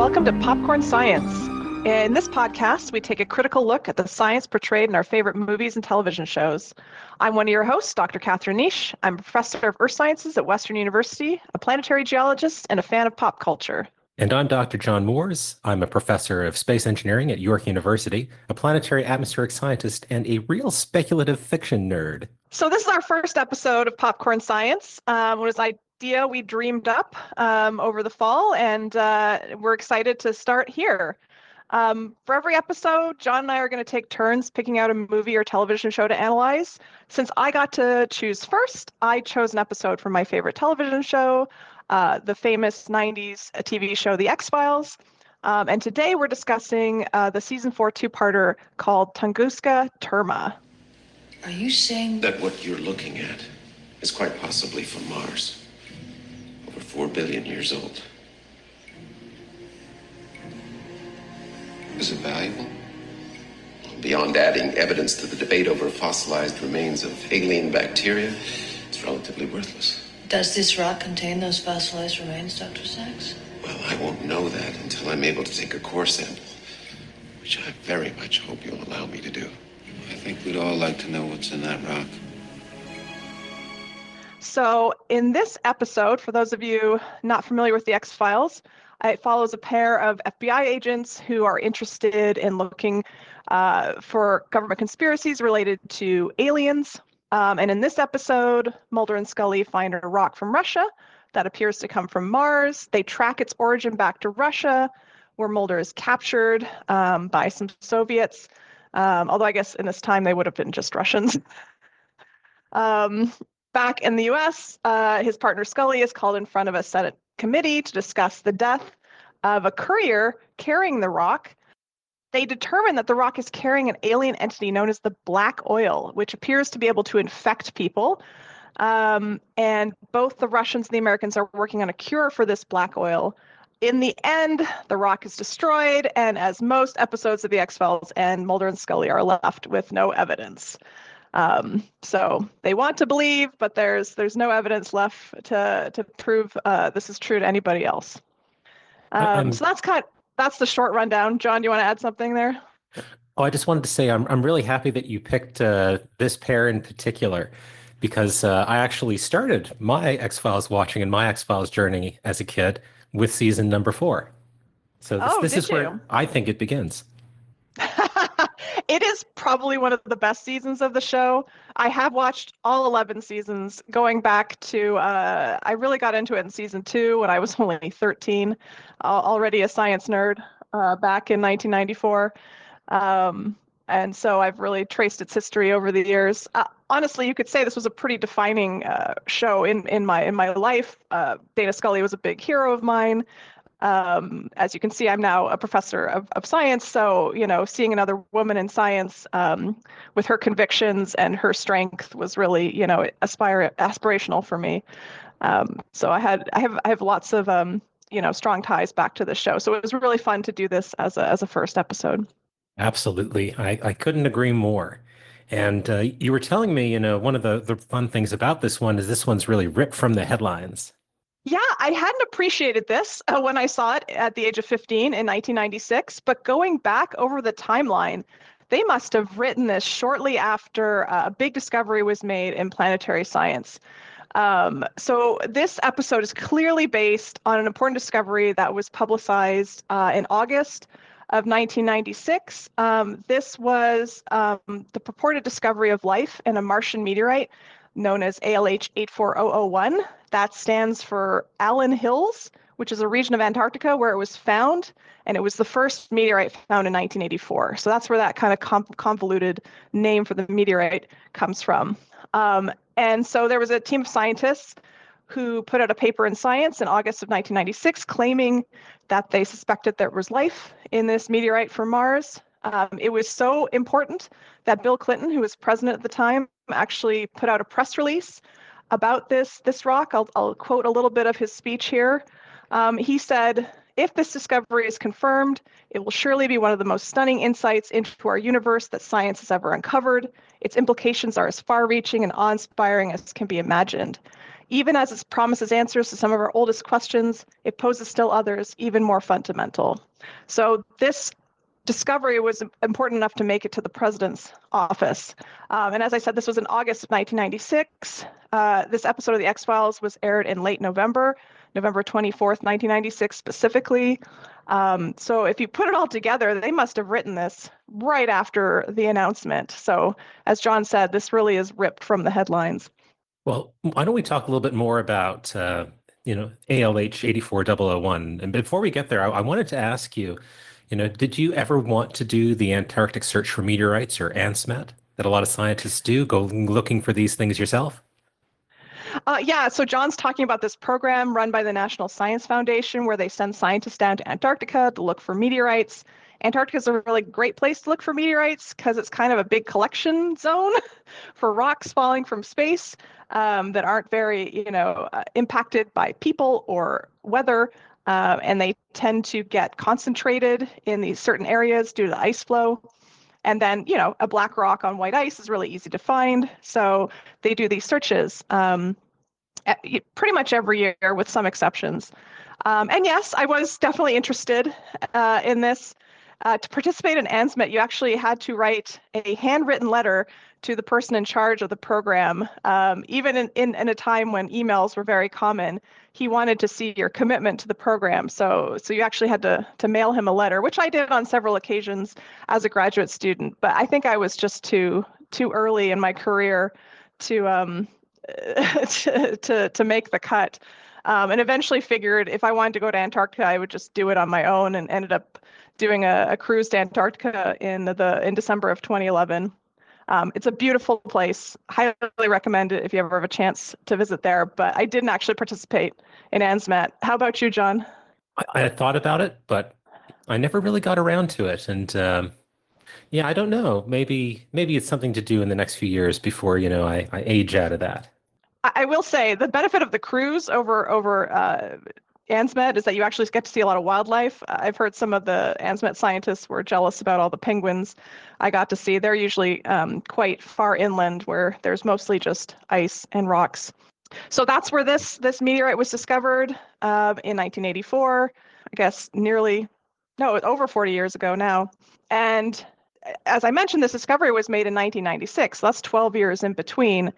Welcome to Popcorn Science. In this podcast, we take a critical look at the science portrayed in our favorite movies and television shows. I'm one of your hosts, Dr. Catherine Nish. I'm a professor of earth sciences at Western University, a planetary geologist, and a fan of pop culture. And I'm Dr. John Moores. I'm a professor of space engineering at York University, a planetary atmospheric scientist, and a real speculative fiction nerd. So this is our first episode of Popcorn Science. It was an idea we dreamed up over the fall, and we're excited to start here. For every episode, John and I are going to take turns picking out a movie or television show to analyze. Since I got to choose first, I chose an episode from my favorite television show, the famous 90s TV show, The X-Files. And today we're discussing the season 4 two-parter called Tunguska Terma. Are you saying that what you're looking at is quite possibly from Mars, over 4 billion years old? Is it valuable? Beyond adding evidence to the debate over fossilized remains of alien bacteria, it's relatively worthless. Does this rock contain those fossilized remains, Dr. Sachs? Well, I won't know that until I'm able to take a core sample, which I very much hope you'll allow me to do. I think we'd all like to know what's in that rock. So in this episode, for those of you not familiar with the X-Files, it follows a pair of FBI agents who are interested in looking for government conspiracies related to aliens. And in this episode, Mulder and Scully find a rock from Russia that appears to come from Mars. They track its origin back to Russia, where Mulder is captured by some Soviets. Although I guess in this time they would have been just Russians. Back in the US, his partner Scully is called in front of a Senate committee to discuss the death of a courier carrying the rock. They determine that the rock is carrying an alien entity known as the black oil, which appears to be able to infect people. And both the Russians and the Americans are working on a cure for this black oil. In the end, the rock is destroyed, and as most episodes of The X-Files end, Mulder and Scully are left with no evidence. So they want to believe, but there's no evidence left to prove this is true to anybody else. So that's the short rundown. John, do you want to add something there? Oh, I just wanted to say I'm really happy that you picked this pair in particular, because I actually started my X-Files watching and my X-Files journey as a kid with season number 4. So this is where I think it begins. It is probably one of the best seasons of the show. I have watched all 11 seasons, going back to, I really got into it in season 2 when I was only 13, already a science nerd back in 1994. And so I've really traced its history over the years. Honestly, you could say this was a pretty defining show in my life. Dana Scully was a big hero of mine. As you can see, I'm now a professor of science. So, seeing another woman in science with her convictions and her strength was really, aspirational for me. So I have lots of, strong ties back to the show. So it was really fun to do this as a first episode. Absolutely. I couldn't agree more. And you were telling me, one of the fun things about this one is this one's really ripped from the headlines. Yeah, I hadn't appreciated this when I saw it at the age of 15 in 1996, but going back over the timeline, they must have written this shortly after a big discovery was made in planetary science. So this episode is clearly based on an important discovery that was publicized in August of 1996. This was the purported discovery of life in a Martian meteorite known as ALH 84001. That stands for Allen Hills, which is a region of Antarctica where it was found, and it was the first meteorite found in 1984. So that's where that kind of convoluted name for the meteorite comes from. And so there was a team of scientists who put out a paper in Science in August of 1996 claiming that they suspected there was life in this meteorite from Mars. It was so important that Bill Clinton, who was president at the time, actually put out a press release about this rock. I'll quote a little bit of his speech here. He said, "If this discovery is confirmed, it will surely be one of the most stunning insights into our universe that science has ever uncovered. Its implications are as far-reaching and awe-inspiring as can be imagined. Even as it promises answers to some of our oldest questions, it poses still others even more fundamental. So this discovery was important enough to make it to the president's office. And as I said, this was in August of 1996. This episode of the X-Files was aired in late November, November 24th, 1996 specifically. So if you put it all together, they must have written this right after the announcement. So as John said, this really is ripped from the headlines. Well, why don't we talk a little bit more about, ALH 84001? And before we get there, I wanted to ask you, did you ever want to do the Antarctic Search for Meteorites, or ANSMET, that a lot of scientists do, go looking for these things yourself? Yeah, so John's talking about this program run by the National Science Foundation where they send scientists down to Antarctica to look for meteorites. Antarctica is a really great place to look for meteorites because it's kind of a big collection zone for rocks falling from space that aren't very, impacted by people or weather. And they tend to get concentrated in these certain areas due to the ice flow. And then, a black rock on white ice is really easy to find. So they do these searches pretty much every year with some exceptions. And yes, I was definitely interested in this. To participate in ANSMET, you actually had to write a handwritten letter to the person in charge of the program. Even in a time when emails were very common, he wanted to see your commitment to the program. So you actually had to mail him a letter, which I did on several occasions as a graduate student. But I think I was just too early in my career to to make the cut. And eventually figured if I wanted to go to Antarctica, I would just do it on my own, and ended up doing a cruise to Antarctica in December of 2011. It's a beautiful place. Highly recommend it if you ever have a chance to visit there. But I didn't actually participate in ANSMET. How about you, John? I had thought about it, but I never really got around to it. And yeah, I don't know. Maybe it's something to do in the next few years before, I age out of that. I will say the benefit of the cruise over ANSMET is that you actually get to see a lot of wildlife. I've heard some of the ANSMET scientists were jealous about all the penguins I got to see. They're usually quite far inland where there's mostly just ice and rocks. So that's where this meteorite was discovered in 1984. I guess over 40 years ago now. And as I mentioned, this discovery was made in 1996. So that's 12 years in between.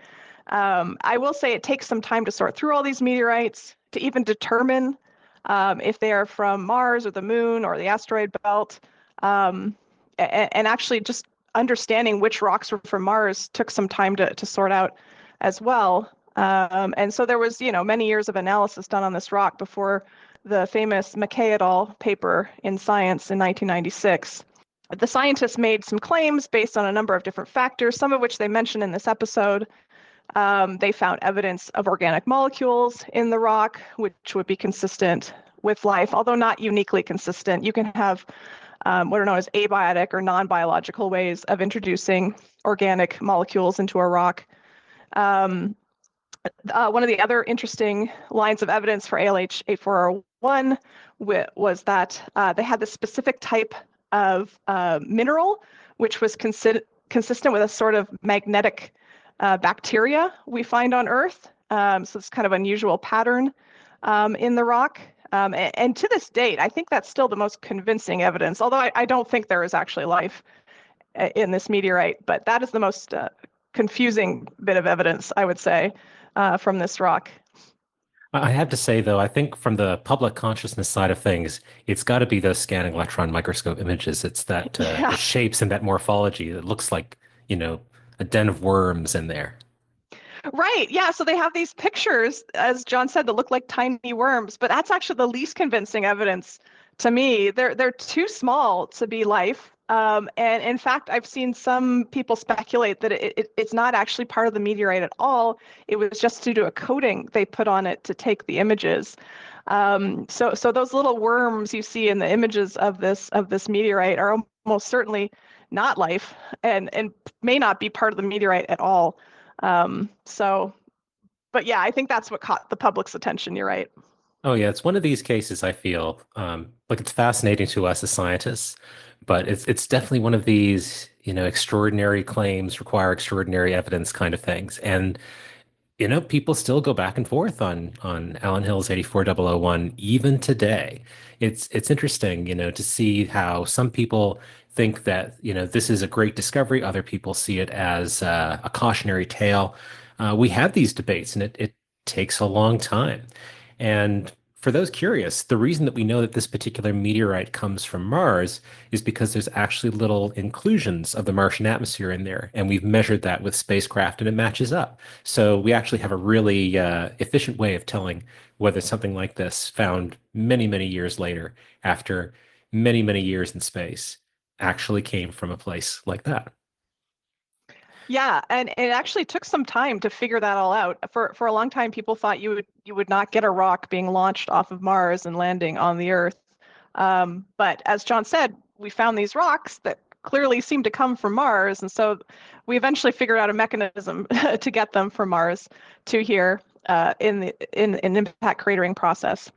I will say it takes some time to sort through all these meteorites to even determine if they are from Mars or the moon or the asteroid belt. And actually just understanding which rocks were from Mars took some time to sort out as well. And so there was, many years of analysis done on this rock before the famous McKay et al. Paper in Science in 1996. The scientists made some claims based on a number of different factors, some of which they mentioned in this episode. They found evidence of organic molecules in the rock, which would be consistent with life, although not uniquely consistent. You can have what are known as abiotic or non-biological ways of introducing organic molecules into a rock. One of the other interesting lines of evidence for ALH 8401 was that they had this specific type of mineral, which was consistent with a sort of magnetic bacteria we find on Earth. So it's kind of unusual pattern in the rock. And to this date, I think that's still the most convincing evidence, although I don't think there is actually life in this meteorite, but that is the most confusing bit of evidence, I would say, from this rock. I have to say, though, I think from the public consciousness side of things, it's got to be those scanning electron microscope images. It's that the shapes and that morphology that looks like, a den of worms in there. Right. Yeah. So they have these pictures, as John said, that look like tiny worms, but that's actually the least convincing evidence to me. They're too small to be life. And in fact, I've seen some people speculate that it's not actually part of the meteorite at all. It was just due to a coating they put on it to take the images. So those little worms you see in the images of this meteorite are almost certainly not life and may not be part of the meteorite at all. But yeah, I think that's what caught the public's attention. You're right. Oh yeah, it's one of these cases I feel like it's fascinating to us as scientists, but it's definitely one of these, extraordinary claims require extraordinary evidence kind of things. And People still go back and forth on Alan Hill's 84001 even today. It's interesting, to see how some people think that, this is a great discovery. Other people see it as a cautionary tale. We have these debates, and it takes a long time. And for those curious, the reason that we know that this particular meteorite comes from Mars is because there's actually little inclusions of the Martian atmosphere in there, and we've measured that with spacecraft, and it matches up. So we actually have a really efficient way of telling whether something like this, found many, many years later, after many, many years in space, actually came from a place like that. Yeah, and it actually took some time to figure that all out. For a long time, people thought you would not get a rock being launched off of Mars and landing on the Earth. But as John said, we found these rocks that clearly seem to come from Mars, and so we eventually figured out a mechanism to get them from Mars to here in an impact cratering process.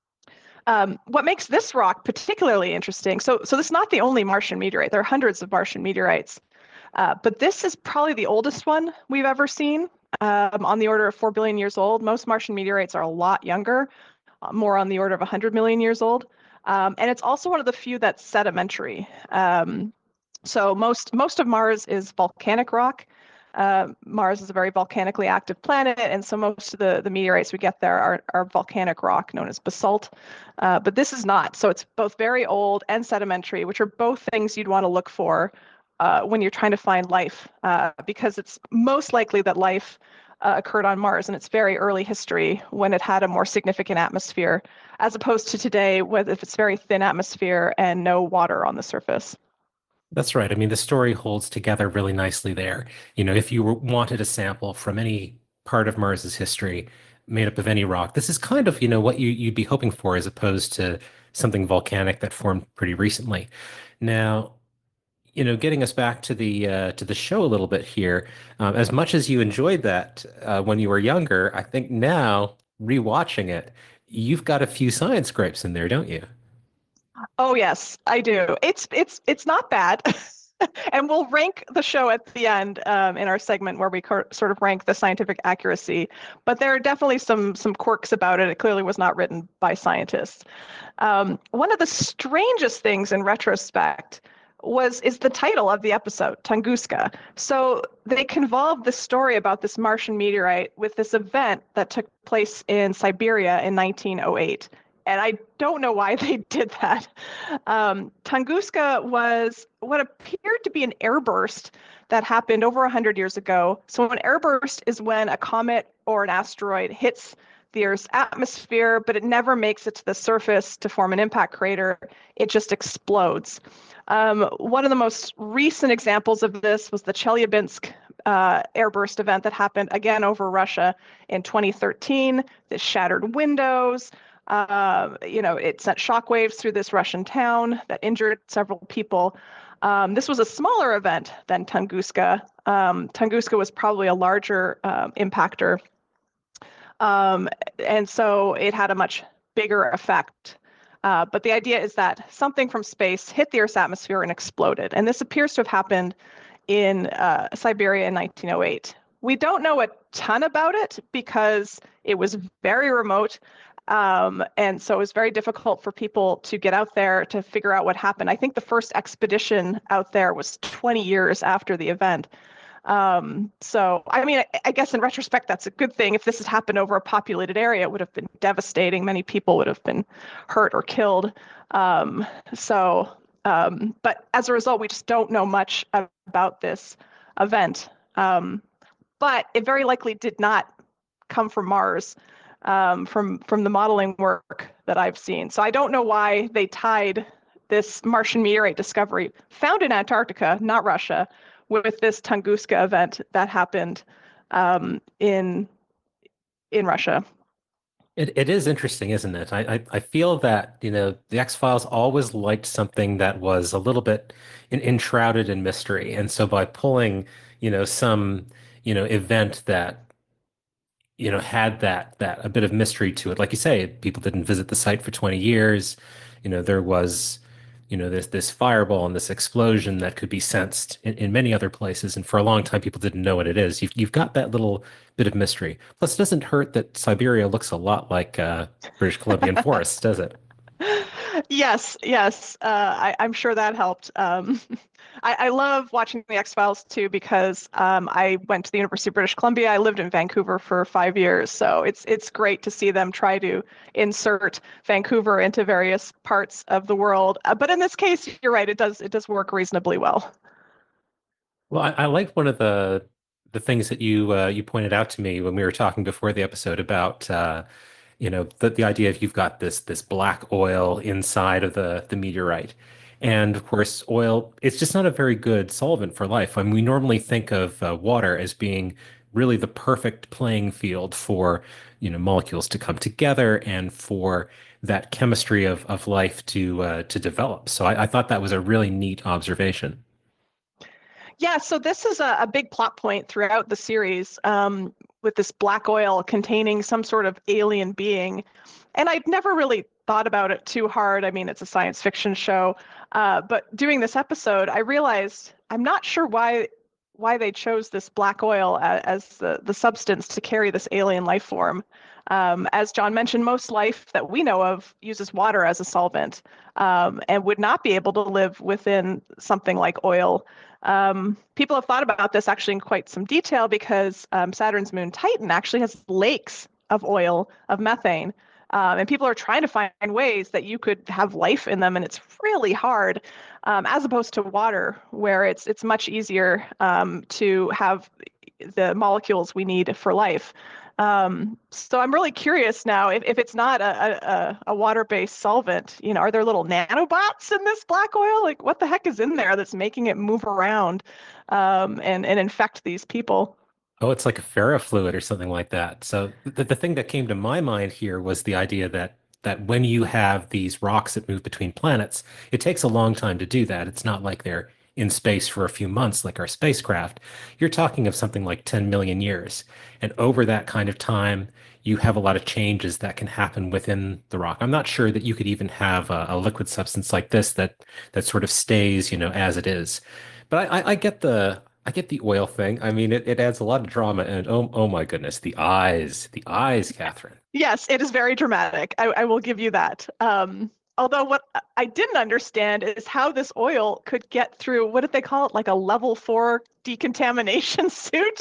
What makes this rock particularly interesting? So this is not the only Martian meteorite. There are hundreds of Martian meteorites. But this is probably the oldest one we've ever seen, on the order of 4 billion years old. Most Martian meteorites are a lot younger, more on the order of 100 million years old. And it's also one of the few that's sedimentary. So most of Mars is volcanic rock. Mars is a very volcanically active planet, and so most of the meteorites we get there are volcanic rock known as basalt. But this is not. So it's both very old and sedimentary, which are both things you'd want to look for when you're trying to find life, because it's most likely that life occurred on Mars in its very early history when it had a more significant atmosphere, as opposed to today, if it's very thin atmosphere and no water on the surface. That's right. I mean, the story holds together really nicely there. If you wanted a sample from any part of Mars's history made up of any rock, this is kind of, what you'd be hoping for, as opposed to something volcanic that formed pretty recently. Now, getting us back to the show a little bit here, as much as you enjoyed that when you were younger, I think now rewatching it, you've got a few science gripes in there, don't you? Oh yes, I do. It's not bad. And we'll rank the show at the end, in our segment where we sort of rank the scientific accuracy. But there are definitely some quirks about it. It clearly was not written by scientists. One of the strangest things in retrospect is the title of the episode, Tunguska. So they convolved the story about this Martian meteorite with this event that took place in Siberia in 1908. And I don't know why they did that. Tunguska was what appeared to be an airburst that happened over 100 years ago. So an airburst is when a comet or an asteroid hits the Earth's atmosphere, but it never makes it to the surface to form an impact crater. It just explodes. One of the most recent examples of this was the Chelyabinsk airburst event that happened again over Russia in 2013. This shattered windows. It sent shockwaves through this Russian town that injured several people. This was a smaller event than Tunguska. Tunguska was probably a larger impactor. And so it had a much bigger effect. But the idea is that something from space hit the Earth's atmosphere and exploded. And this appears to have happened in Siberia in 1908. We don't know a ton about it because it was very remote. And so it was very difficult for people to get out there to figure out what happened. I think the first expedition out there was 20 years after the event. So, I mean, I guess in retrospect, that's a good thing. If this had happened over a populated area, it would have been devastating. Many people would have been hurt or killed. But as a result, we just don't know much about this event. But it very likely did not come from Mars, from the modeling work that I've seen. So I don't know why they tied this Martian meteorite discovery found in Antarctica, not Russia, with this Tunguska event that happened in Russia. It is interesting, isn't it? I feel that, the X-Files always liked something that was a little bit enshrouded in mystery. And so by pulling, some, event that, had that a bit of mystery to it, like you say, people didn't visit the site for 20 years. There was this fireball and this explosion that could be sensed in many other places. And for a long time, people didn't know what it is. You've got that little bit of mystery. Plus, it doesn't hurt that Siberia looks a lot like British Columbian forests, does it? Yes, yes. I'm sure that helped. I love watching the X-Files too because I went to the University of British Columbia. I lived in Vancouver for 5 years, so it's great to see them try to insert Vancouver into various parts of the world. But in this case, you're right. It does work reasonably well. Well, I like one of the things that you pointed out to me when we were talking before the episode about the idea of you've got this black oil inside of the meteorite. And of course, oil, it's just not a very good solvent for life. I mean, we normally think of water as being really the perfect playing field for, molecules to come together and for that chemistry of life to develop. So I thought that was a really neat observation. Yeah, so this is a big plot point throughout the series, with this black oil containing some sort of alien being. And I'd never really thought about it too hard. I mean, it's a science fiction show. But doing this episode, I realized I'm not sure why they chose this black oil as the substance to carry this alien life form. As John mentioned, most life that we know of uses water as a solvent, and would not be able to live within something like oil. People have thought about this actually in quite some detail because Saturn's moon Titan actually has lakes of oil, of methane. And people are trying to find ways that you could have life in them, and it's really hard, as opposed to water, where it's much easier to have the molecules we need for life. So I'm really curious now if it's not a water-based solvent, are there little nanobots in this black oil? Like what the heck is in there that's making it move around and infect these people? Oh, it's like a ferrofluid or something like that. So the thing that came to my mind here was the idea that when you have these rocks that move between planets, it takes a long time to do that. It's not like they're in space for a few months like our spacecraft. You're talking of something like 10 million years. And over that kind of time, you have a lot of changes that can happen within the rock. I'm not sure that you could even have a liquid substance like this that sort of stays, as it is. But I get the oil thing. I mean, it adds a lot of drama, and oh my goodness, the eyes, Catherine. Yes, it is very dramatic. I will give you that. Although what I didn't understand is how this oil could get through, what did they call it, like a level 4 decontamination suit,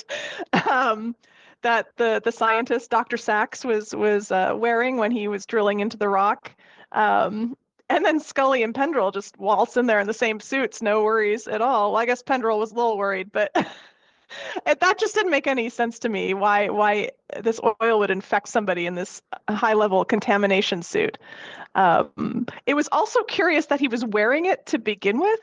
that the scientist Dr. Sachs was wearing when he was drilling into the rock. And then Scully and Pendrell just waltz in there in the same suits, no worries at all. Well, I guess Pendrell was a little worried, but that just didn't make any sense to me. Why this oil would infect somebody in this high level contamination suit. It was also curious that he was wearing it to begin with.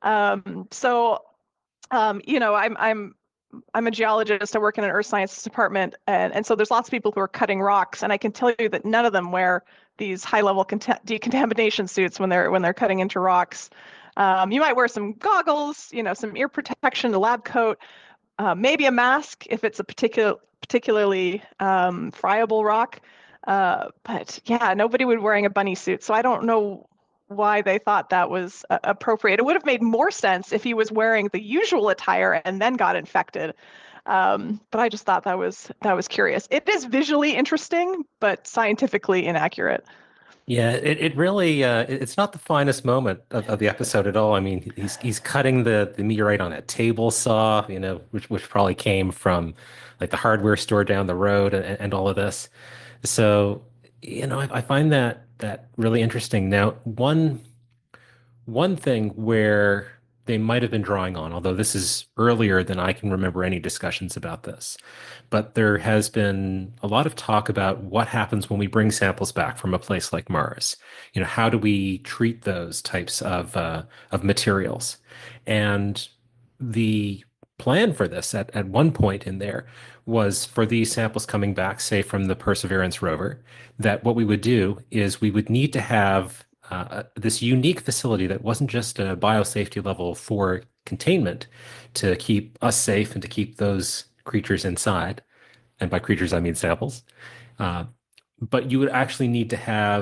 I'm a geologist. I work in an earth sciences department, and so there's lots of people who are cutting rocks, and I can tell you that none of them wear these high-level decontamination suits when they're cutting into rocks. You might wear some goggles, some ear protection, a lab coat, maybe a mask if it's a particularly friable rock. But yeah, nobody would wearing a bunny suit, so I don't know why they thought that was appropriate. It would have made more sense if he was wearing the usual attire and then got infected. But I just thought that was curious. It is visually interesting, but scientifically inaccurate. Yeah, it really it's not the finest moment of the episode at all. I mean, he's cutting the meteorite on a table saw, which probably came from like the hardware store down the road and all of this. So, I find that really interesting. Now, one thing where they might have been drawing on, although this is earlier than I can remember any discussions about this, but there has been a lot of talk about what happens when we bring samples back from a place like Mars. How do we treat those types of materials? And the plan for this at one point in there was for these samples coming back, say from the Perseverance rover, that what we would do is we would need to have this unique facility that wasn't just a biosafety level for containment to keep us safe and to keep those creatures inside. And by creatures, I mean samples. But you would actually need to have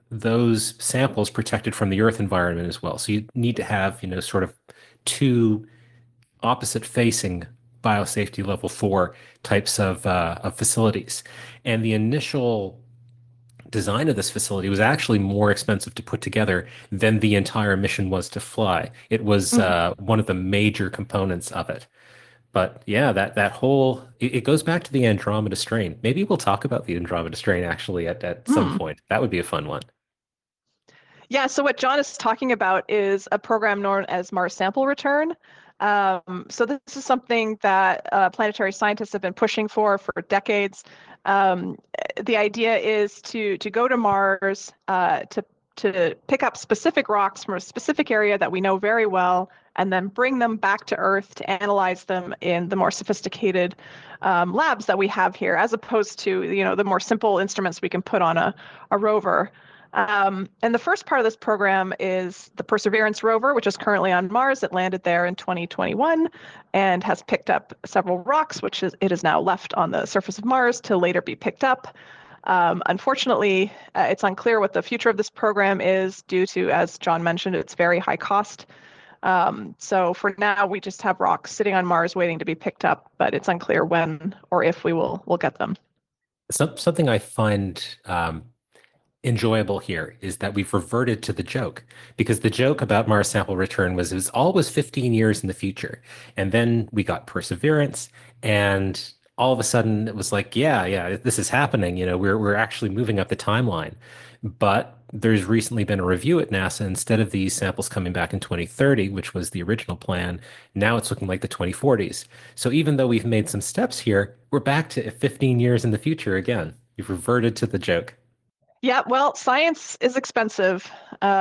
those samples protected from the Earth environment as well. So you need to have, sort of two opposite facing biosafety level 4 types of facilities. And the initial design of this facility was actually more expensive to put together than the entire mission was to fly. It was one of the major components of it. But yeah, that whole it goes back to the Andromeda strain. Maybe we'll talk about the Andromeda strain actually at some point. That would be a fun one. Yeah, so what John is talking about is a program known as Mars Sample Return. So this is something that planetary scientists have been pushing for decades. The idea is to go to Mars to pick up specific rocks from a specific area that we know very well, and then bring them back to Earth to analyze them in the more sophisticated labs that we have here, as opposed to the more simple instruments we can put on a rover. And the first part of this program is the Perseverance rover, which is currently on Mars. It landed there in 2021 and has picked up several rocks, it is now left on the surface of Mars to later be picked up. Unfortunately, it's unclear what the future of this program is due to, as John mentioned, its very high cost. So for now, we just have rocks sitting on Mars waiting to be picked up, but it's unclear when or if we'll get them. Something I find enjoyable here is that we've reverted to the joke, because the joke about Mars Sample Return was it was always 15 years in the future. And then we got Perseverance, and all of a sudden it was like, yeah, this is happening. We're actually moving up the timeline. But there's recently been a review at NASA. Instead of these samples coming back in 2030, which was the original plan, now it's looking like the 2040s. So even though we've made some steps here, we're back to 15 years in the future again. We've reverted to the joke. Yeah, well, science is expensive,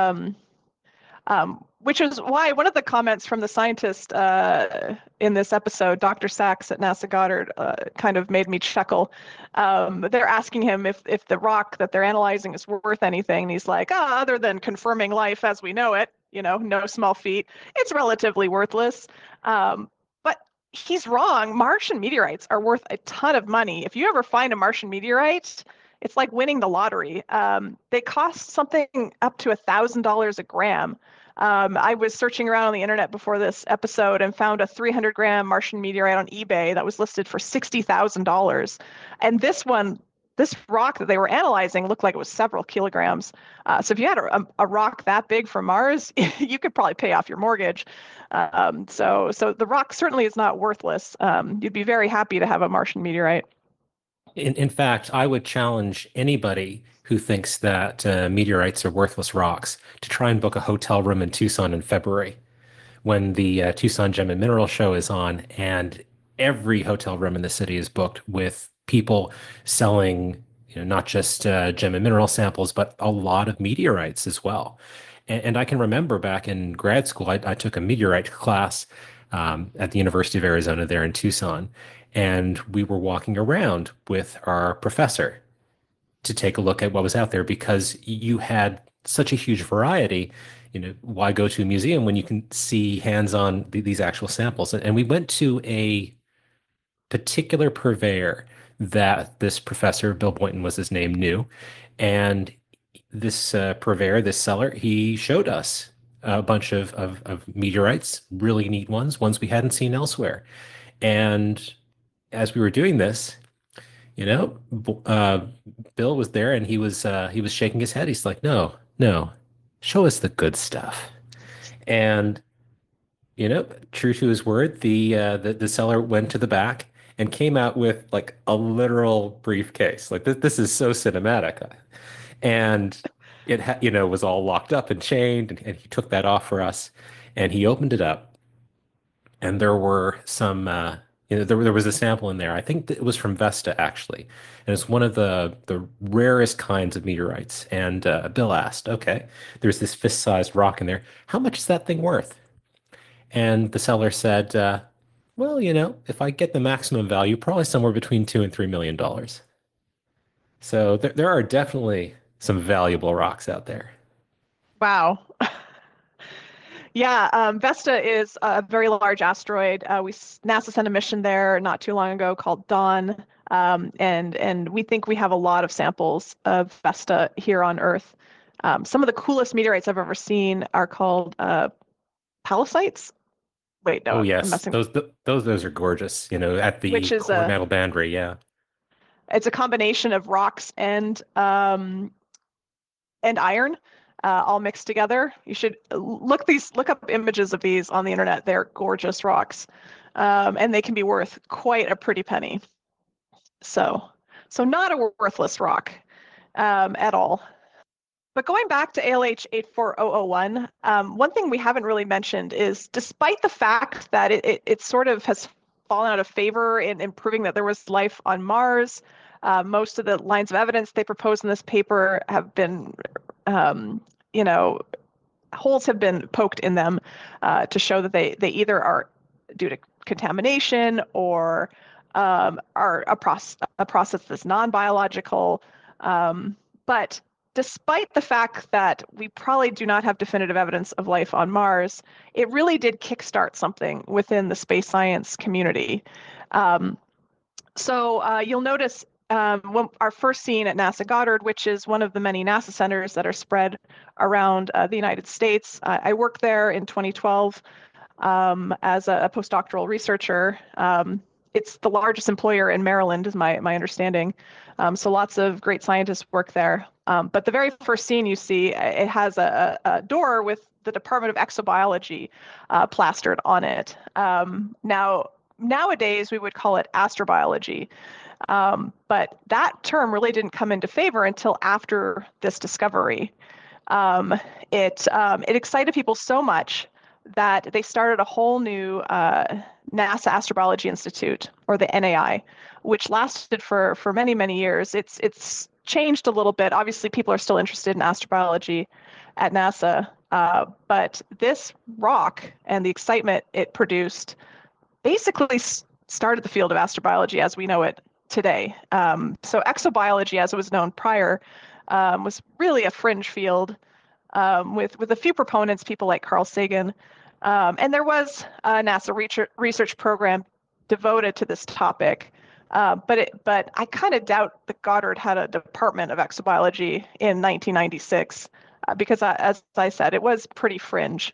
which is why one of the comments from the scientist in this episode, Dr. Sachs at NASA Goddard, kind of made me chuckle. They're asking him if the rock that they're analyzing is worth anything. And he's like, other than confirming life as we know it, no small feat, it's relatively worthless. But he's wrong. Martian meteorites are worth a ton of money. If you ever find a Martian meteorite, it's like winning the lottery. They cost something up to $1,000 a gram. I was searching around on the internet before this episode and found a 300-gram Martian meteorite on eBay that was listed for $60,000. And this rock that they were analyzing looked like it was several kilograms. So if you had a rock that big from Mars, you could probably pay off your mortgage. So the rock certainly is not worthless. You'd be very happy to have a Martian meteorite. In fact, I would challenge anybody who thinks that meteorites are worthless rocks to try and book a hotel room in Tucson in February when the Tucson Gem and Mineral Show is on, and every hotel room in the city is booked with people selling, not just gem and mineral samples, but a lot of meteorites as well. And I can remember back in grad school, I took a meteorite class at the University of Arizona there in Tucson. And we were walking around with our professor to take a look at what was out there, because you had such a huge variety. Why go to a museum when you can see hands-on these actual samples? And we went to a particular purveyor that this professor, Bill Boynton was his name, knew. And this purveyor, this seller, he showed us a bunch of meteorites, really neat ones we hadn't seen elsewhere. And as we were doing this, Bill was there, and he was shaking his head. He's like, no, show us the good stuff. And true to his word, the seller went to the back and came out with like a literal briefcase. Like this is so cinematic, and it was all locked up and chained, and he took that off for us, and he opened it up, and there were some. There was a sample in there. I think it was from Vesta, actually. And it's one of the rarest kinds of meteorites. And Bill asked, okay, there's this fist-sized rock in there. How much is that thing worth? And the seller said, well, if I get the maximum value, probably somewhere between $2 and $3 million. So there are definitely some valuable rocks out there. Wow. Yeah, Vesta is a very large asteroid. NASA sent a mission there not too long ago called Dawn, and we think we have a lot of samples of Vesta here on Earth. Some of the coolest meteorites I've ever seen are called pallasites. Wait, no, Oh I'm yes, messing. those are gorgeous. At Which the is core metal boundary. Yeah. it's a combination of rocks and iron, all mixed together. You should look up images of these on the internet. They're gorgeous rocks, and they can be worth quite a pretty penny. So not a worthless rock at all. But going back to ALH 84001, one thing we haven't really mentioned is despite the fact that it sort of has fallen out of favor in proving that there was life on Mars, most of the lines of evidence they propose in this paper have been, you know, holes have been poked in them to show that they either are due to contamination or are a process that's non-biological. But despite the fact that we probably do not have definitive evidence of life on Mars, it really did kickstart something within the space science community. So you'll notice our first scene at NASA Goddard, which is one of the many NASA centers that are spread around the United States. I worked there in 2012 as a postdoctoral researcher. It's the largest employer in Maryland, is my understanding. So lots of great scientists work there. But the very first scene you see, it has a door with the Department of Exobiology plastered on it. Nowadays, we would call it astrobiology. But that term really didn't come into favor until after this discovery. It excited people so much that they started a whole new NASA Astrobiology Institute, or the NAI, which lasted for many, many years. It's changed a little bit. Obviously, people are still interested in astrobiology at NASA, but this rock and the excitement it produced basically started the field of astrobiology as we know it today. So exobiology, as it was known prior, was really a fringe field with a few proponents, people like Carl Sagan. And there was a NASA research program devoted to this topic. But I kind of doubt that Goddard had a department of exobiology in 1996 because, as I said, it was pretty fringe.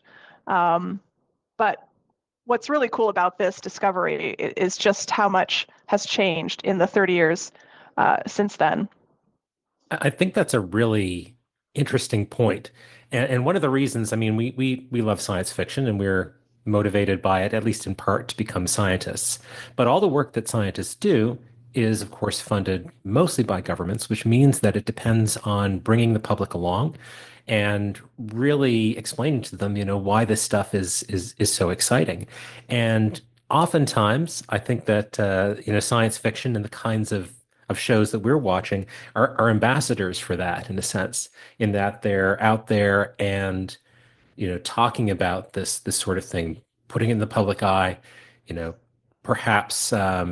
But what's really cool about this discovery is just how much has changed in the 30 years since then. I think that's a really interesting point. And one of the reasons, I mean, we love science fiction and we're motivated by it, at least in part, to become scientists. But all the work that scientists do is, of course, funded mostly by governments, which means that it depends on bringing the public along and really explaining to them, why this stuff is so exciting. And oftentimes, I think that science fiction and the kinds of shows that we're watching are ambassadors for that, in a sense, in that they're out there and talking about this sort of thing, putting it in the public eye, perhaps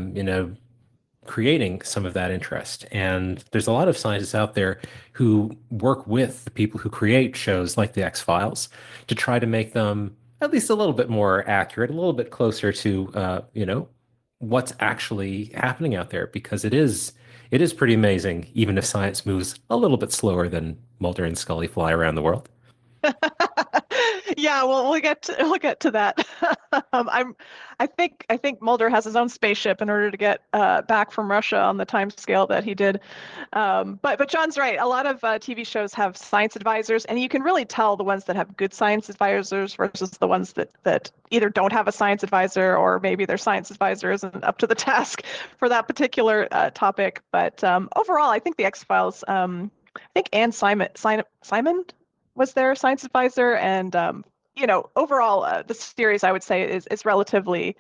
creating some of that interest. And there's a lot of scientists out there who work with the people who create shows like the X-Files to try to make them at least a little bit more accurate, a little bit closer to what's actually happening out there, because it is pretty amazing, even if science moves a little bit slower than Mulder and Scully fly around the world. Yeah, well, we'll get to that. I think Mulder has his own spaceship in order to get back from Russia on the time scale that he did. But John's right. A lot of TV shows have science advisors, and you can really tell the ones that have good science advisors versus the ones that either don't have a science advisor, or maybe their science advisor isn't up to the task for that particular topic. But overall, I think the X-Files. I think Anne Simon was their science advisor, and overall, the series, I would say, is relatively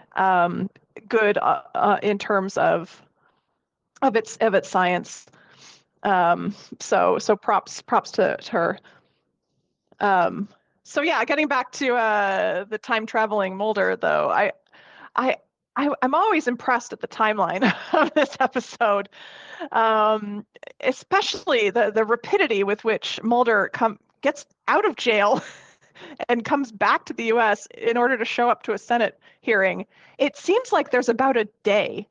good in terms of its science. So props to her. So yeah, getting back to the time traveling Mulder, though, I'm always impressed at the timeline of this episode, especially the rapidity with which Mulder gets out of jail and comes back to the U.S. in order to show up to a Senate hearing. It seems like there's about a day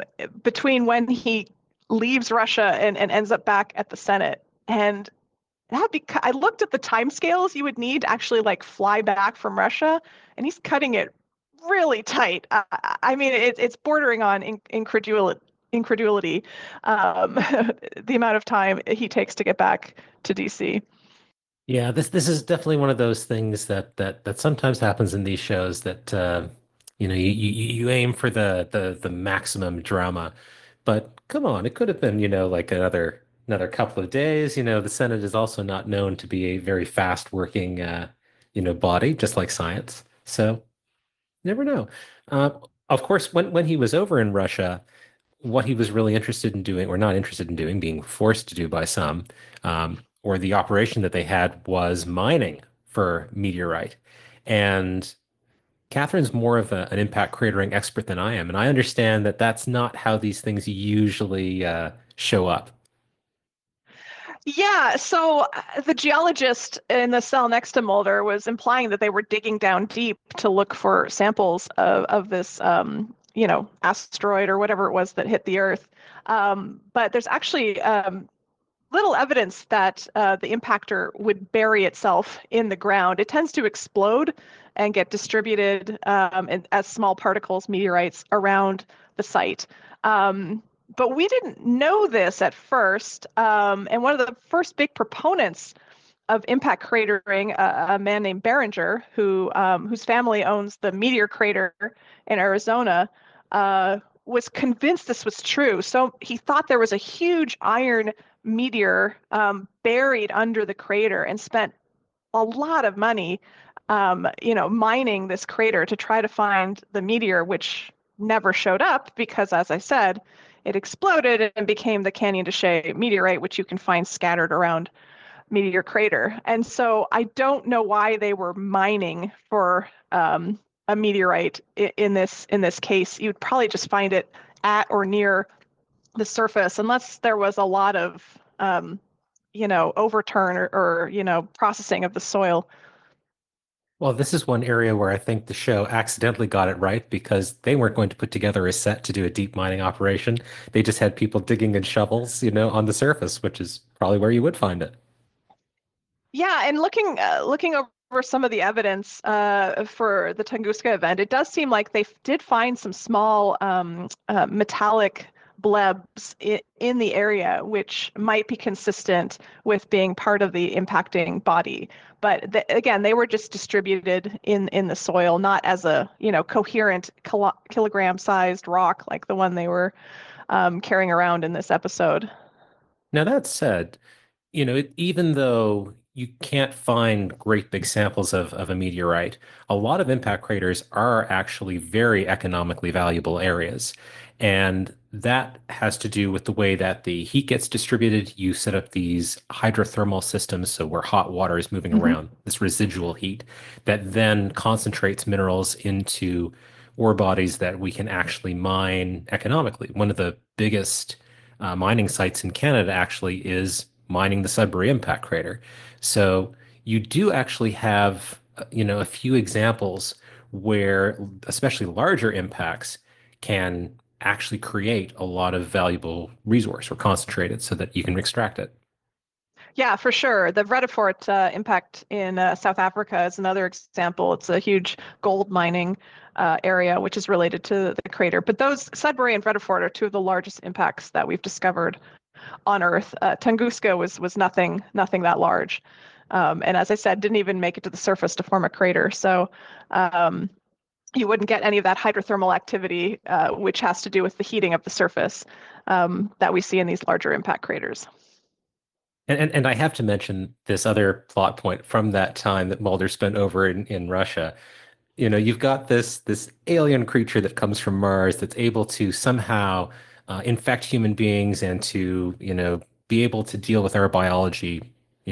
between when he leaves Russia and ends up back at the Senate. And I looked at the timescales you would need to actually like fly back from Russia, and he's cutting it really tight. I mean, it's bordering on incredulity, the amount of time he takes to get back to DC. Yeah, this is definitely one of those things that sometimes happens in these shows that you aim for the maximum drama, but come on, it could have been like another couple of days. The Senate is also not known to be a very fast working body, just like science. So you never know. Uh, of course, when he was over in Russia, what he was really interested in doing, or not interested in doing, being forced to do by some, or the operation that they had was mining for meteorite. And Catherine's more of an impact cratering expert than I am, and I understand that that's not how these things usually show up. Yeah, so the geologist in the cell next to Mulder was implying that they were digging down deep to look for samples of this, asteroid or whatever it was that hit the Earth. But there's actually little evidence that the impactor would bury itself in the ground. It tends to explode and get distributed as small particles, meteorites, around the site. But we didn't know this at first. And one of the first big proponents of impact cratering, a man named Barringer, whose family owns the Meteor Crater in Arizona, was convinced this was true. So he thought there was a huge iron meteor buried under the crater, and spent a lot of money, mining this crater to try to find the meteor, which never showed up because, as I said, it exploded and became the Canyon de Chelly meteorite, which you can find scattered around Meteor Crater. And so I don't know why they were mining for a meteorite in this case. You'd probably just find it at or near the surface, unless there was a lot of overturn or processing of the soil. Well, this is one area where I think the show accidentally got it right because they weren't going to put together a set to do a deep mining operation. They just had people digging in shovels, on the surface, which is probably where you would find it. Yeah, and looking over some of the evidence for the Tunguska event, it does seem like they did find some small metallic blebs in the area, which might be consistent with being part of the impacting body. But again, they were just distributed in the soil, not as a coherent kilogram-sized rock like the one they were carrying around in this episode. Now, that said, even though you can't find great big samples of a meteorite, a lot of impact craters are actually very economically valuable areas. And that has to do with the way that the heat gets distributed. You set up these hydrothermal systems, so where hot water is moving Mhm. around, this residual heat that then concentrates minerals into ore bodies that we can actually mine economically. One of the biggest mining sites in Canada actually is mining the Sudbury Impact Crater. So you do actually have, a few examples where especially larger impacts can actually create a lot of valuable resource or concentrate it so that you can extract it. Yeah, for sure. The Vredefort impact in South Africa is another example. It's a huge gold mining area, which is related to the crater. But those Sudbury and Vredefort are two of the largest impacts that we've discovered on Earth. Tunguska was nothing that large, and as I said, didn't even make it to the surface to form a crater. So you wouldn't get any of that hydrothermal activity, which has to do with the heating of the surface that we see in these larger impact craters. And I have to mention this other plot point from that time that Mulder spent over in Russia. You've got this alien creature that comes from Mars that's able to somehow infect human beings and to be able to deal with our biology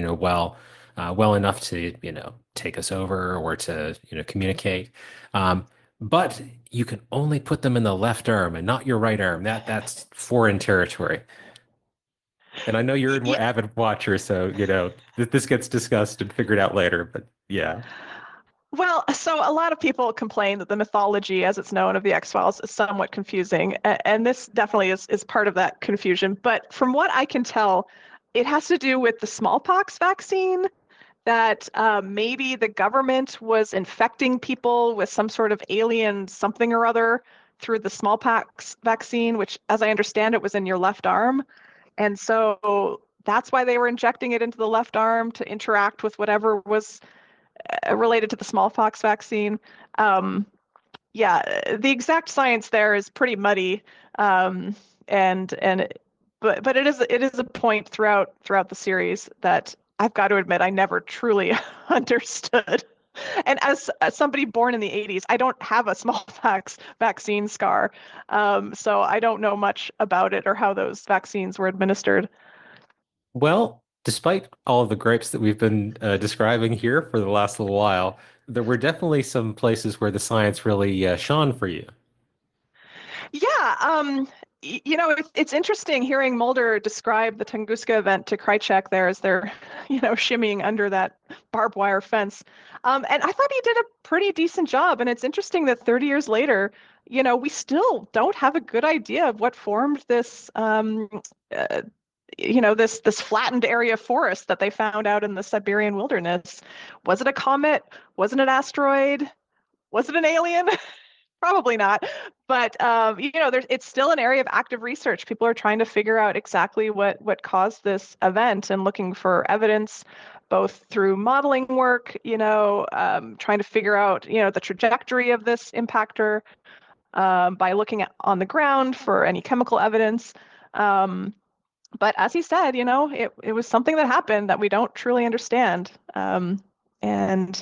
well enough to take us over or to communicate. But you can only put them in the left arm and not your right arm. That's foreign territory. And I know you're a more Yeah, avid watcher, so this gets discussed and figured out later. But yeah. well, so a lot of people complain that the mythology, as it's known, of the X-Files is somewhat confusing, and this definitely is part of that confusion. But from what I can tell, it has to do with the smallpox vaccine, that maybe the government was infecting people with some sort of alien something or other through the smallpox vaccine, which, as I understand it, was in your left arm. And so that's why they were injecting it into the left arm to interact with whatever was related to the smallpox vaccine. Um, yeah, the exact science there is pretty muddy, and but it is a point throughout the series that I've got to admit I never truly understood. And as somebody born in the 80s, I don't have a smallpox vaccine scar, so I don't know much about it or how those vaccines were administered. Well, despite all of the gripes that we've been describing here for the last little while, there were definitely some places where the science really shone for you. Yeah, it's interesting hearing Mulder describe the Tunguska event to Krychek there as they're, shimmying under that barbed wire fence. And I thought he did a pretty decent job. And it's interesting that 30 years later, we still don't have a good idea of what formed this, uh, this flattened area of forest that they found out in the Siberian wilderness. Was it a comet? Was it an asteroid? Was it an alien? Probably not, but it's still an area of active research. People are trying to figure out exactly what caused this event and looking for evidence, both through modeling work, trying to figure out, the trajectory of this impactor by looking on the ground for any chemical evidence. But as he said, it was something that happened that we don't truly understand. And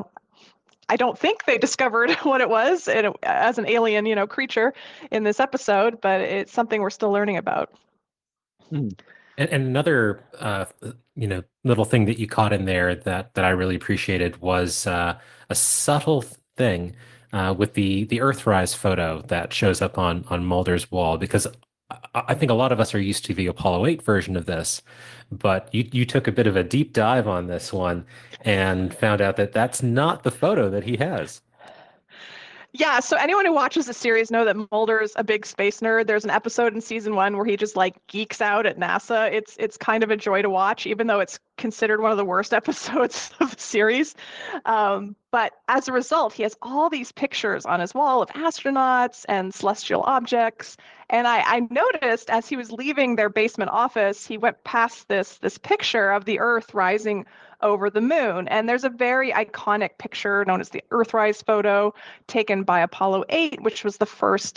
I don't think they discovered what it was as an alien, creature in this episode, but it's something we're still learning about. Hmm. And another little thing that you caught in there that I really appreciated was a subtle thing with the Earthrise photo that shows up on Mulder's wall, because I think a lot of us are used to the Apollo 8 version of this, but you took a bit of a deep dive on this one and found out that that's not the photo that he has. Yeah, so anyone who watches the series know that Mulder's a big space nerd. There's an episode in season 1 where he just like geeks out at NASA. It's kind of a joy to watch, even though it's considered one of the worst episodes of the series. But as a result, he has all these pictures on his wall of astronauts and celestial objects. And I noticed as he was leaving their basement office, he went past this picture of the Earth rising over the moon. And there's a very iconic picture known as the Earthrise photo taken by Apollo 8, which was the first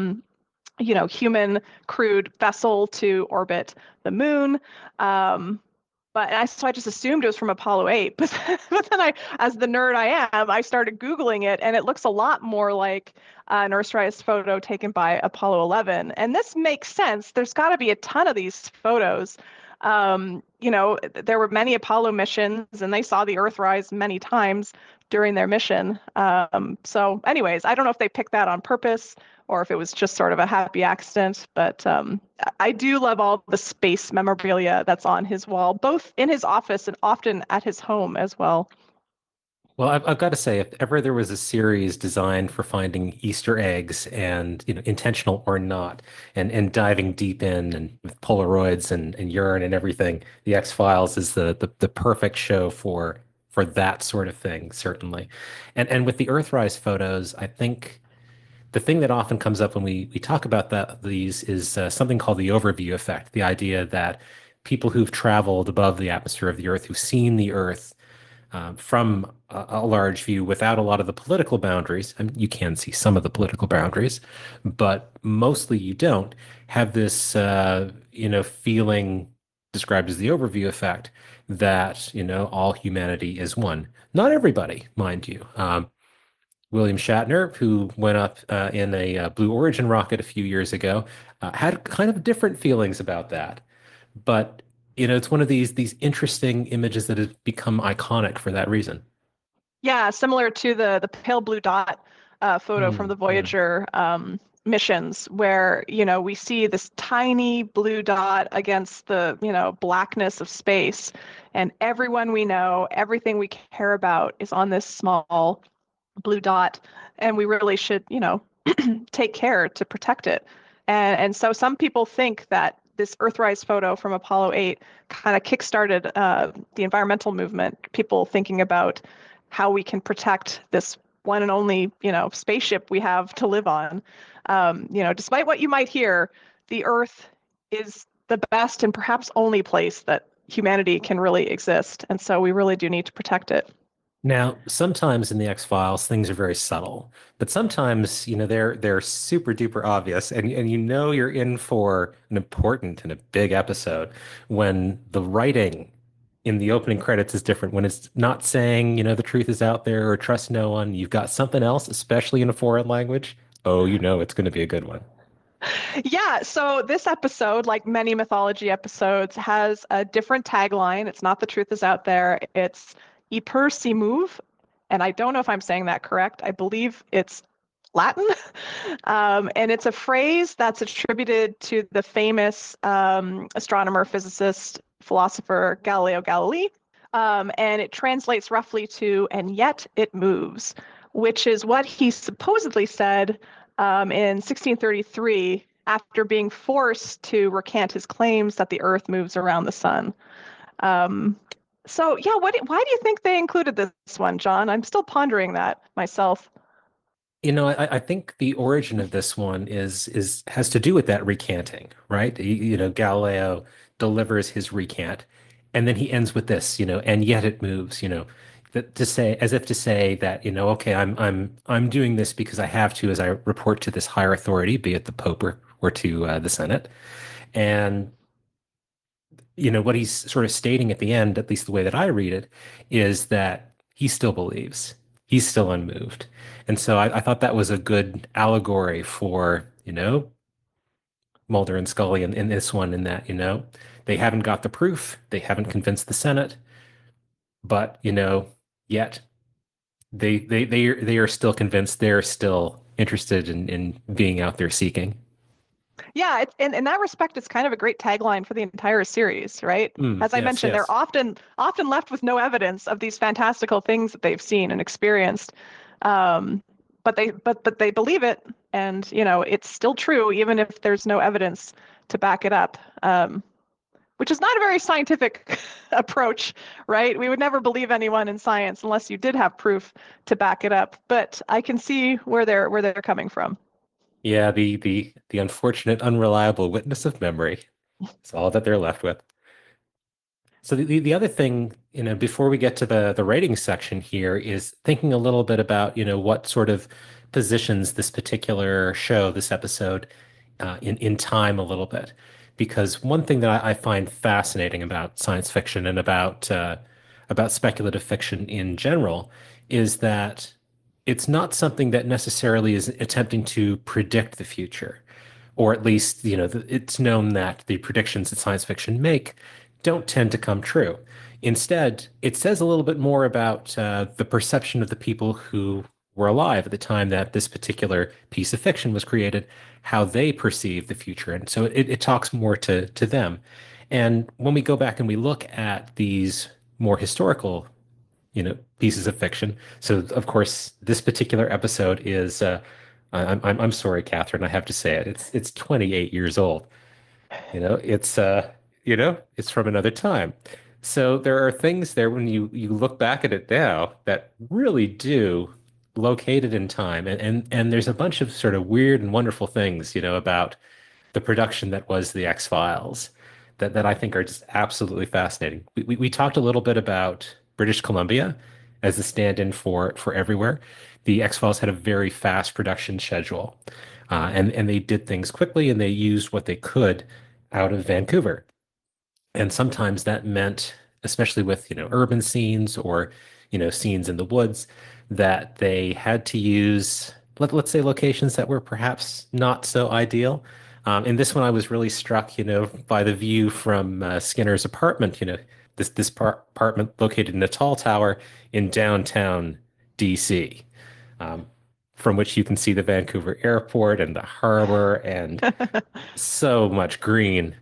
human crewed vessel to orbit the moon. So I just assumed it was from Apollo 8. But then as the nerd I am, I started Googling it, and it looks a lot more like an Earthrise photo taken by Apollo 11. And this makes sense. There's got to be a ton of these photos. There were many Apollo missions, and they saw the Earth rise many times during their mission. So anyways, I don't know if they picked that on purpose or if it was just sort of a happy accident, but I do love all the space memorabilia that's on his wall, both in his office and often at his home as well. Well, I've got to say, if ever there was a series designed for finding Easter eggs and, intentional or not, and diving deep in and with Polaroids and urine and everything, the X-Files is the perfect show for that sort of thing, certainly. And with the Earthrise photos, I think the thing that often comes up when we talk about these is something called the overview effect, the idea that people who've traveled above the atmosphere of the Earth, who've seen the Earth from a large view without a lot of the political boundaries. I mean, you can see some of the political boundaries, but mostly you don't have this, feeling described as the overview effect that, all humanity is one. Not everybody, mind you. William Shatner, who went up in a Blue Origin rocket a few years ago, had kind of different feelings about that. But it's one of these interesting images that has become iconic for that reason. Yeah, similar to the pale blue dot photo from the Yeah. Voyager missions, where we see this tiny blue dot against the blackness of space, and everyone we know, everything we care about, is on this small blue dot, and we really should take care to protect it. And so some people think that this Earthrise photo from Apollo 8 kind of kickstarted the environmental movement, people thinking about how we can protect this one and only, spaceship we have to live on. Despite what you might hear, the Earth is the best and perhaps only place that humanity can really exist. And so we really do need to protect it. Now, sometimes in the X-Files, things are very subtle, but sometimes, they're super duper obvious, and you're in for an important and a big episode when the writing in the opening credits is different, when it's not saying, the truth is out there or trust no one. You've got something else, especially in a foreign language. Oh, it's going to be a good one. Yeah, so this episode, like many mythology episodes, has a different tagline. It's not "the truth is out there." It's "Iper si move," and I don't know if I'm saying that correct. I believe it's Latin, and it's a phrase that's attributed to the famous astronomer, physicist, philosopher Galileo Galilei, and it translates roughly to "and yet it moves," which is what he supposedly said in 1633 after being forced to recant his claims that the Earth moves around the sun. So yeah, why do you think they included this one, John? I'm still pondering that myself. I think the origin of this one has to do with that recanting, right? Galileo delivers his recant, and then he ends with this, and yet it moves, that to say, as if to say that, okay, I'm doing this because I have to, as I report to this higher authority, be it the Pope or to the Senate, and what he's sort of stating at the end, at least the way that I read it, is that he still believes. He's still unmoved. And so I thought that was a good allegory for, Mulder and Scully in this one, in that, they haven't got the proof, they haven't convinced the Senate, but, yet they are still convinced, they're still interested in being out there seeking. Yeah, in that respect, it's kind of a great tagline for the entire series, right? As I Yes, mentioned, yes. they're often left with no evidence of these fantastical things that they've seen and experienced, but they believe it, and it's still true even if there's no evidence to back it up, which is not a very scientific approach, right? We would never believe anyone in science unless you did have proof to back it up. But I can see where they're coming from. Yeah, the unfortunate unreliable witness of memory. It's all that they're left with. So the other thing, before we get to the rating section here, is thinking a little bit about, what sort of positions this particular show, this episode, in time a little bit. Because one thing that I find fascinating about science fiction and about speculative fiction in general is that it's not something that necessarily is attempting to predict the future, or at least, it's known that the predictions that science fiction make don't tend to come true. Instead, it says a little bit more about the perception of the people who were alive at the time that this particular piece of fiction was created, how they perceive the future. And so it talks more to them. And when we go back and we look at these more historical pieces of fiction. So of course, this particular episode is I'm sorry, Catherine, I have to say it. It's 28 years old. It's it's from another time. So there are things there when you look back at it now that really do locate it in time. And there's a bunch of sort of weird and wonderful things, about the production that was the X-Files that I think are just absolutely fascinating. We talked a little bit about British Columbia as the stand-in for everywhere. The X-Files had a very fast production schedule, and they did things quickly, and they used what they could out of Vancouver. And sometimes that meant, especially with urban scenes or scenes in the woods, that they had to use let's say locations that were perhaps not so ideal. In this one, I was really struck, by the view from Skinner's apartment. This apartment located in a tall tower in downtown DC, um, from which you can see the Vancouver airport and the harbor and so much green.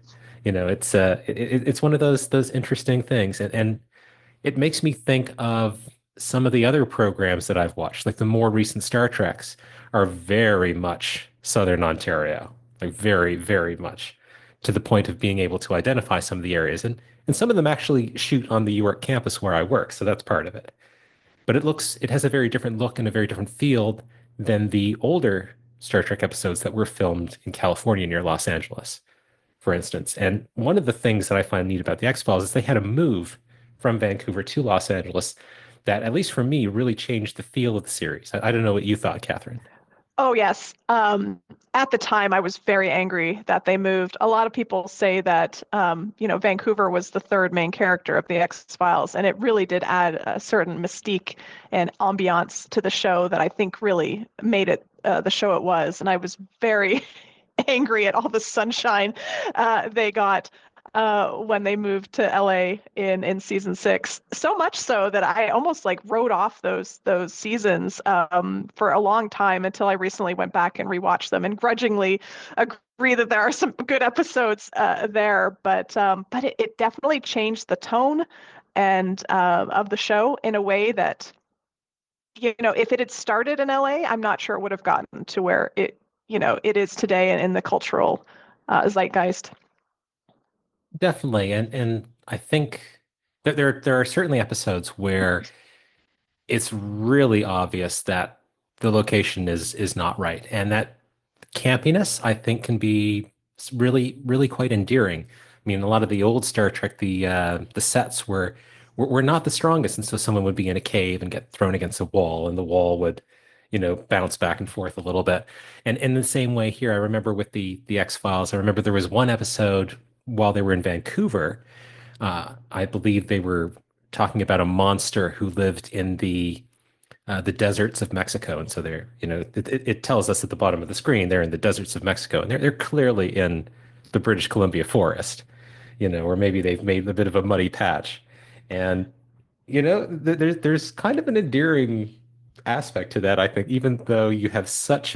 It's one of those interesting things, and it makes me think of some of the other programs that I've watched, like the more recent Star Treks are very much Southern Ontario, like very, very much. to the point of being able to identify some of the areas. And some of them actually shoot on the UArk campus where I work, so that's part of it. But it has a very different look and a very different feel than the older Star Trek episodes that were filmed in California near Los Angeles, for instance. And one of the things that I find neat about the X-Files is they had a move from Vancouver to Los Angeles that, at least for me, really changed the feel of the series. I don't know what you thought, Catherine. Oh, yes. At the time, I was very angry that they moved. A lot of people say that, Vancouver was the third main character of the X-Files, and it really did add a certain mystique and ambiance to the show that I think really made it the show it was. And I was very angry at all the sunshine they got when they moved to LA in season 6. So much so that I almost like wrote off those seasons for a long time until I recently went back and rewatched them and grudgingly agree that there are some good episodes there. But it definitely changed the tone and of the show in a way that, if it had started in LA, I'm not sure it would have gotten to where it is today and in the cultural zeitgeist. Definitely. And I think that there are certainly episodes where it's really obvious that the location is not right. And that campiness, I think, can be really, really quite endearing. I mean, a lot of the old Star Trek, the sets were not the strongest, and so someone would be in a cave and get thrown against a wall, and the wall would, bounce back and forth a little bit. And in the same way here, I remember with the X-Files, I remember there was one episode while they were in Vancouver. I believe they were talking about a monster who lived in the deserts of Mexico. And so they're, it tells us at the bottom of the screen, they're in the deserts of Mexico, and they're clearly in the British Columbia forest, or maybe they've made a bit of a muddy patch. And, there's kind of an endearing aspect to that, I think, even though you have such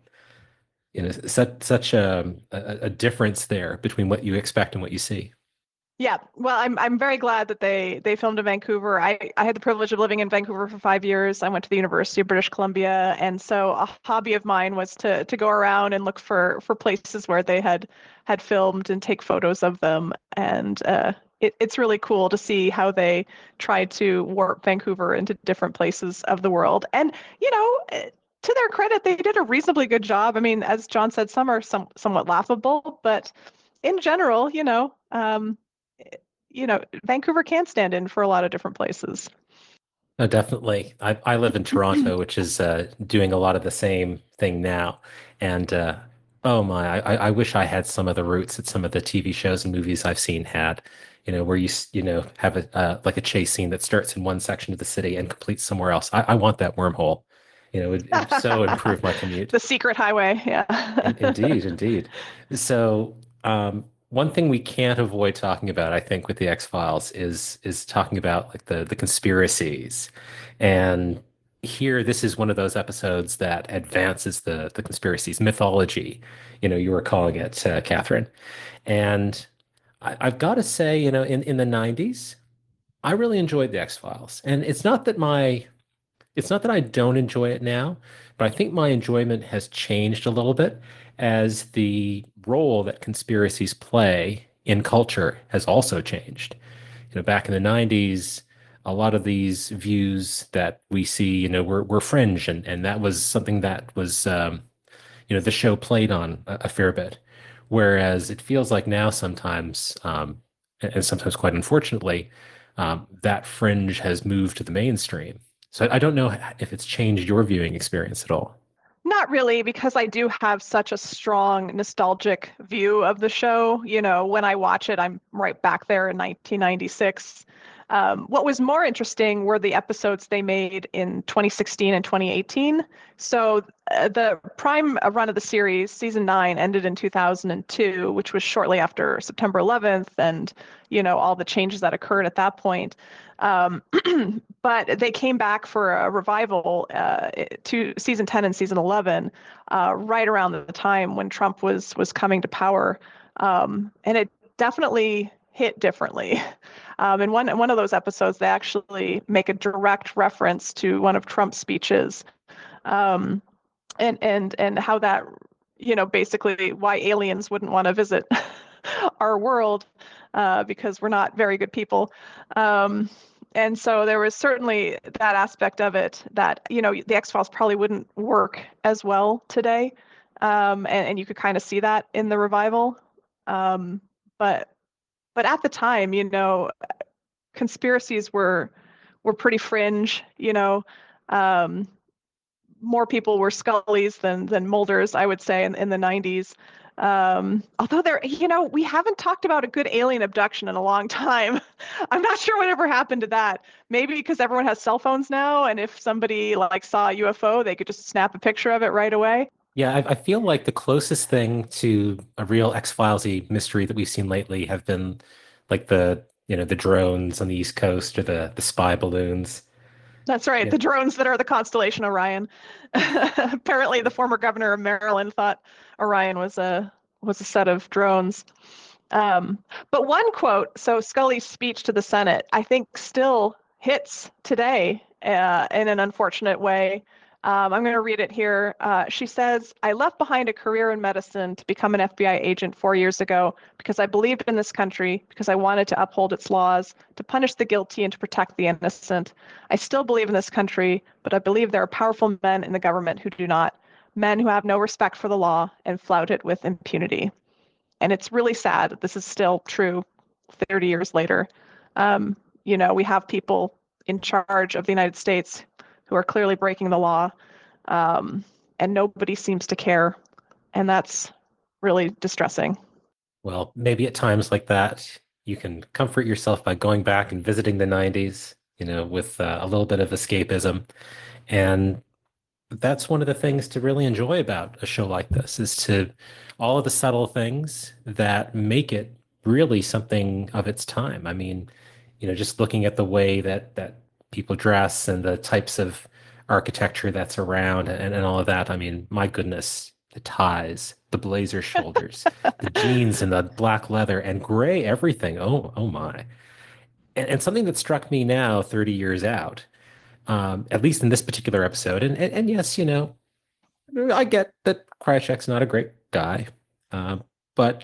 a difference there between what you expect and what you see. Yeah, well, I'm very glad that they filmed in Vancouver. I had the privilege of living in Vancouver for 5 years. I went to the University of British Columbia, and so a hobby of mine was to go around and look for places where they had filmed and take photos of them. And it's really cool to see how they tried to warp Vancouver into different places of the world. And to their credit, they did a reasonably good job. I mean, as John said, some are somewhat laughable, but in general, Vancouver can stand in for a lot of different places. Oh, definitely. I live in Toronto, which is doing a lot of the same thing now. And oh my, I wish I had some of the roots that some of the TV shows and movies I've seen had. Where you have a like a chase scene that starts in one section of the city and completes somewhere else. I want that wormhole. It'd so improve my commute. The secret highway, yeah. Indeed, indeed. So, one thing we can't avoid talking about, I think, with the X-Files is talking about like the conspiracies. And here, this is one of those episodes that advances the conspiracies, mythology, you were calling it, Catherine. And I've got to say, in the 90s, I really enjoyed the X-Files. And it's not that I don't enjoy it now, but I think my enjoyment has changed a little bit as the role that conspiracies play in culture has also changed. Back in the 90s, a lot of these views that we see, were fringe, and that was something that was, the show played on a fair bit. Whereas it feels like now sometimes, and sometimes quite unfortunately, that fringe has moved to the mainstream. So I don't know if it's changed your viewing experience at all. Not really, because I do have such a strong nostalgic view of the show. When I watch it, I'm right back there in 1996. What was more interesting were the episodes they made in 2016 and 2018. So the prime run of the series, season 9, ended in 2002, which was shortly after September 11th and, all the changes that occurred at that point. But they came back for a revival to season 10 and season 11, right around the time when Trump was coming to power. And it definitely hit differently. In one of those episodes, they actually make a direct reference to one of Trump's speeches, and how that, basically why aliens wouldn't want to visit our world because we're not very good people. And so there was certainly that aspect of it that, the X-Files probably wouldn't work as well today. And you could kind of see that in the revival. But at the time, conspiracies were pretty fringe, um, more people were Scullys than Mulders, I would say, in the 90s. Although we haven't talked about a good alien abduction in a long time. I'm not sure whatever happened to that. Maybe because everyone has cell phones now, and if somebody saw a UFO, they could just snap a picture of it right away. Yeah, I feel like the closest thing to a real X-Files-y mystery that we've seen lately have been like the drones on the East Coast or the spy balloons. That's right, Yeah. the drones that are the constellation Orion. Apparently, the former governor of Maryland thought Orion was a set of drones. But one quote, so Scully's speech to the Senate, I think still hits today in an unfortunate way. I'm going to read it here. She says, "I left behind a career in medicine to become an FBI agent 4 years ago because I believed in this country, because I wanted to uphold its laws, to punish the guilty and to protect the innocent. I still believe in this country, but I believe there are powerful men in the government who do not, men who have no respect for the law and flout it with impunity." And it's really sad that this is still true 30 years later. We have people in charge of the United States who are clearly breaking the law, and nobody seems to care. And that's really distressing. Well, maybe at times like that, you can comfort yourself by going back and visiting the 90s, with a little bit of escapism. And that's one of the things to really enjoy about a show like this is to all of the subtle things that make it really something of its time. I mean, just looking at the way that people dress and the types of architecture that's around and all of that. I mean, my goodness, the ties, the blazer shoulders, the jeans and the black leather and gray everything. Oh my. And something that struck me now, 30 years out, at least in this particular episode. And yes, I get that Krychek's not a great guy, uh, but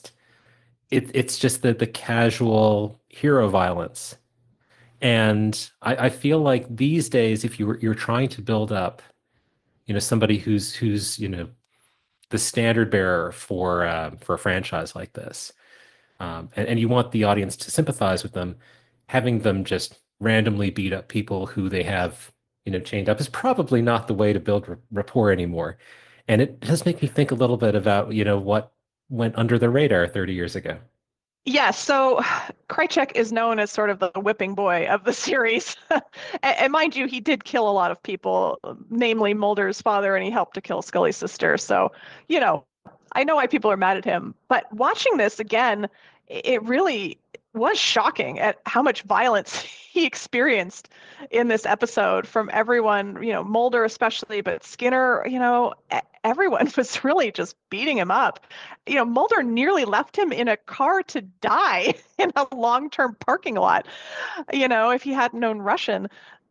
it's just the casual hero violence. And I feel like these days, if you're trying to build up, somebody who's the standard bearer for a franchise like this, and you want the audience to sympathize with them, having them just randomly beat up people who they have, chained up is probably not the way to build rapport anymore. And it does make me think a little bit about, what went under the radar 30 years ago. Yes, so Krychek is known as sort of the whipping boy of the series. And mind you, he did kill a lot of people, namely Mulder's father, and he helped to kill Scully's sister. So, I know why people are mad at him. But watching this again, it really was shocking at how much violence he experienced in this episode from everyone, Mulder especially, but Skinner, everyone was really just beating him up. Mulder nearly left him in a car to die in a long-term parking lot, if he hadn't known Russian.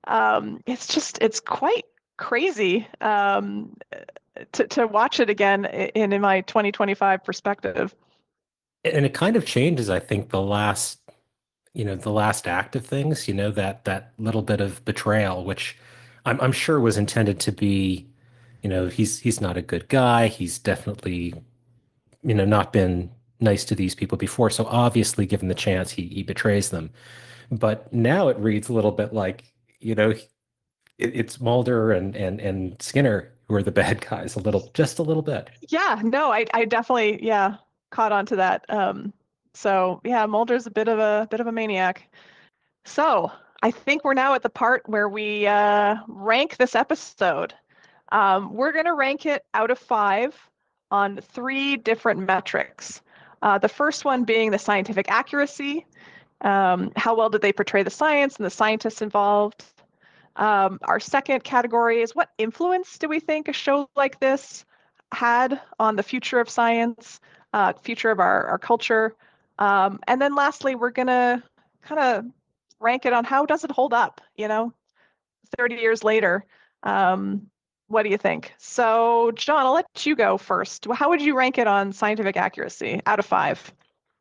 It's quite crazy to watch it again in my 2025 perspective. And it kind of changes, I think, the last act of things, that little bit of betrayal, which I'm sure was intended to be, he's not a good guy. He's definitely, not been nice to these people before. So obviously, given the chance, he betrays them. But now it reads a little bit like, it's Mulder and Skinner who are the bad guys, just a little bit. Yeah, no, I definitely, yeah, caught on to that. So yeah, Mulder's a bit of a maniac. So I think we're now at the part where we rank this episode. We're going to rank it out of 5 on 3 different metrics. The first one being the scientific accuracy. How well did they portray the science and the scientists involved? Our second category is what influence do we think a show like this had on the future of science, future of our culture? And then lastly, we're going to kind of rank it on how does it hold up, 30 years later. What do you think? So, John, I'll let you go first. How would you rank it on scientific accuracy out of 5?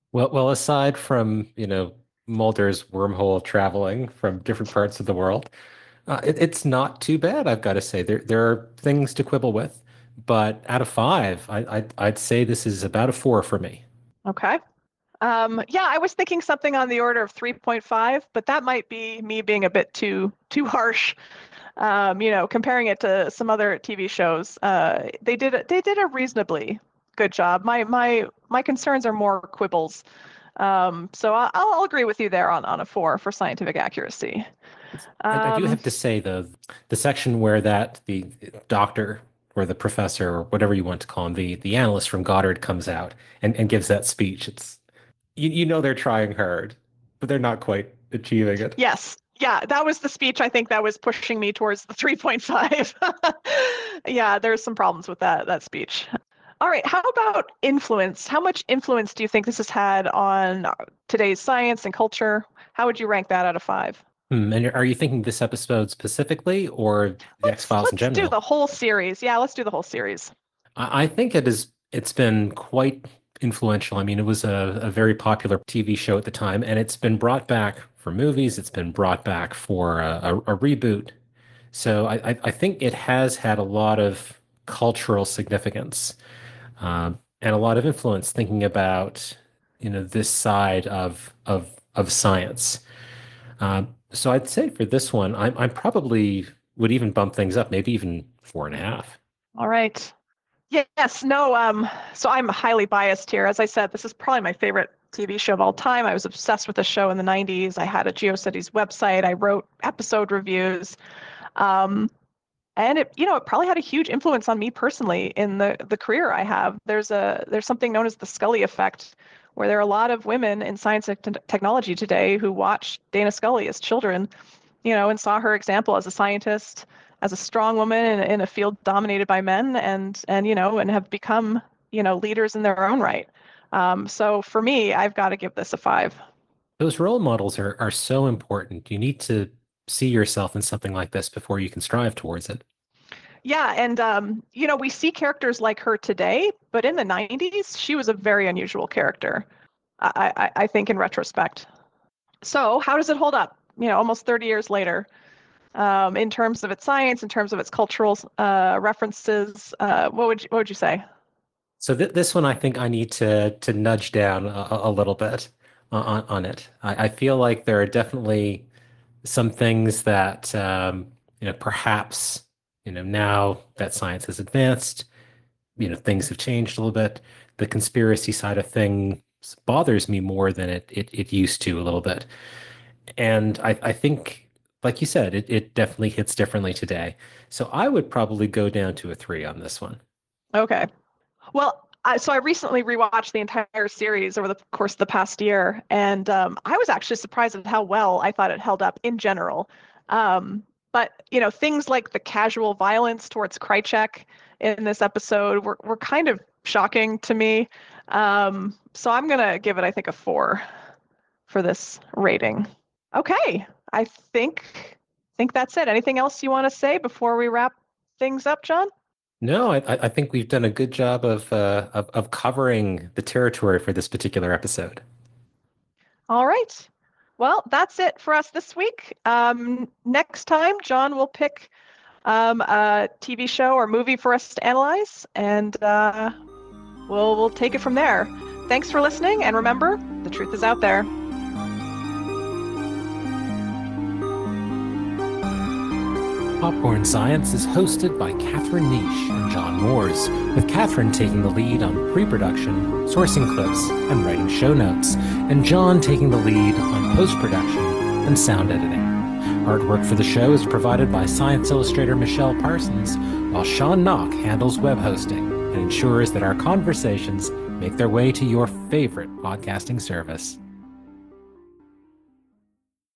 Well, aside from, Mulder's wormhole traveling from different parts of the world, it's not too bad, I've got to say. There are things to quibble with, but out of five, I'd say this is about a four for me. Okay. Yeah, I was thinking something on the order of 3.5, but that might be me being a bit too harsh. Comparing it to some other TV shows, they did a reasonably good job. My concerns are more quibbles. So I'll agree with you there on a four for scientific accuracy. I do Um, have to say, the section where the doctor or the professor or whatever you want to call him, the analyst from Goddard comes out and gives that speech. You know they're trying hard, but they're not quite achieving it. yes, yeah, that was the speech I think that was pushing me towards the 3.5. Yeah, there's some problems with that speech. All right, how about influence? How much influence do you think this has had on today's science and culture? How would you rank that out of five? And are you thinking this episode specifically or the Let's X-Files in let's do general? the whole series. Yeah, let's do the whole series. I think it's been quite influential. I mean, it was a very popular TV show at the time, and it's been brought back for movies. It's been brought back for a reboot. So I think it has had a lot of cultural significance, and a lot of influence thinking about, this side of science. So I'd say for this one, I'm probably would even bump things up, maybe even four and a half. All right. Yes, no, so I'm highly biased here. As I said, this is probably my favorite TV show of all time. I was obsessed with the show in the 90s. I had a GeoCities website. I wrote episode reviews. Um, and it probably had a huge influence on me personally in the career I have. There's something known as the Scully effect, where there are a lot of women in science and technology today who watched Dana Scully as children, and saw her example as a scientist, as a strong woman in a field dominated by men, and have become, leaders in their own right. So for me, I've got to give this a five. Those role models are so important. You need to see yourself in something like this before you can strive towards it. Yeah, and we see characters like her today, but in the 90s, she was a very unusual character, I think in retrospect. So how does it hold up, almost 30 years later, in terms of its science, in terms of its cultural references? What would you say? So this one, I think I need to nudge down a little bit on it. I feel like there are definitely some things that perhaps now that science has advanced, things have changed a little bit. The conspiracy side of things bothers me more than it used to a little bit. And I think, like you said, it definitely hits differently today. So I would probably go down to a three on this one. Okay. Well, so I recently rewatched the entire series over the course of the past year, and I was actually surprised at how well I thought it held up in general. But things like the casual violence towards Krychek in this episode were kind of shocking to me. So I'm gonna give it, I think, a four for this rating. Okay, I think that's it. Anything else you want to say before we wrap things up, John? No, I think we've done a good job of covering the territory for this particular episode. All right. Well, that's it for us this week. Next time, John will pick a TV show or movie for us to analyze, and we'll take it from there. Thanks for listening, and remember, the truth is out there. Popcorn Science is hosted by Catherine Niche and John Moores, with Catherine taking the lead on pre-production, sourcing clips, and writing show notes, and John taking the lead on post-production and sound editing. Artwork for the show is provided by science illustrator Michelle Parsons, while Sean Knock handles web hosting and ensures that our conversations make their way to your favorite podcasting service.